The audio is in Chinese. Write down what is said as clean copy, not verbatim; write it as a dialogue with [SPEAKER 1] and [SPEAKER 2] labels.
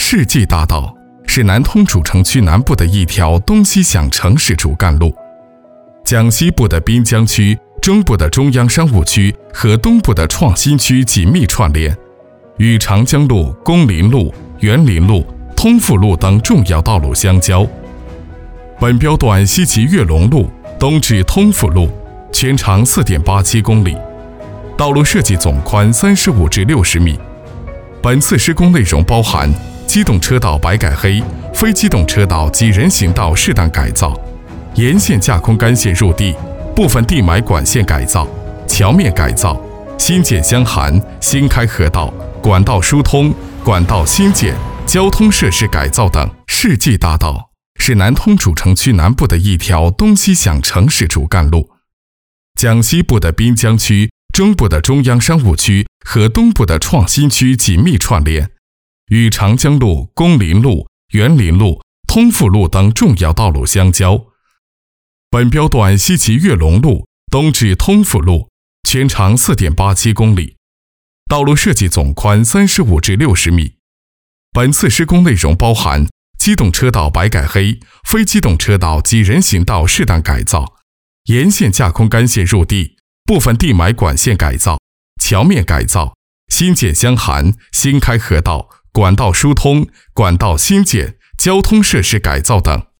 [SPEAKER 1] 世纪大道是南通主城区南部的一条东西向城市主干路，将西部的滨江区、中部的中央商务区和东部的创新区紧密串联，与长江路、工林路、园林路、通富路等重要道路相交。本标段西起跃龙路东至通富路，全长 4.87 公里，道路设计总宽35至60米。本次施工内容包含机动车道白改黑、非机动车道及人行道适当改造，沿线架空干线入地，部分地埋管线改造，桥面改造，新建箱涵、新开河道、管道疏通、管道新建、交通设施改造等。世纪大道是南通主城区南部的一条东西向城市主干路，将西部的滨江区、中部的中央商务区和东部的创新区紧密串联，与长江路、工林路、园林路、通富路等重要道路相交。本标段西起跃龙路东至通富路，全长 4.87 公里，道路设计总宽35至60米。本次施工内容包含机动车道白改黑、非机动车道及人行道适当改造，沿线架空干线入地，部分地埋管线改造，桥面改造，新建箱涵、新开河道、管道疏通、管道新建、交通设施改造等。